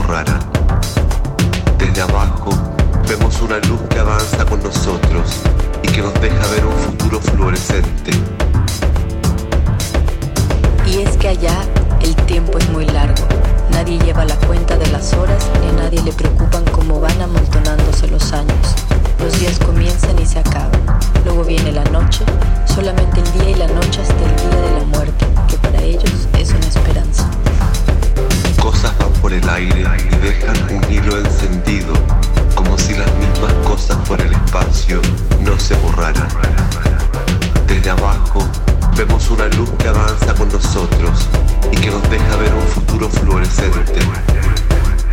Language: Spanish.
rara. Desde abajo vemos una luz que avanza con nosotros y que nos deja ver un futuro fluorescente. Y es que allá el tiempo es muy largo. Nadie lleva la cuenta de las horas y a nadie le preocupan cómo van amontonándose los años. Los días comienzan y se acaban.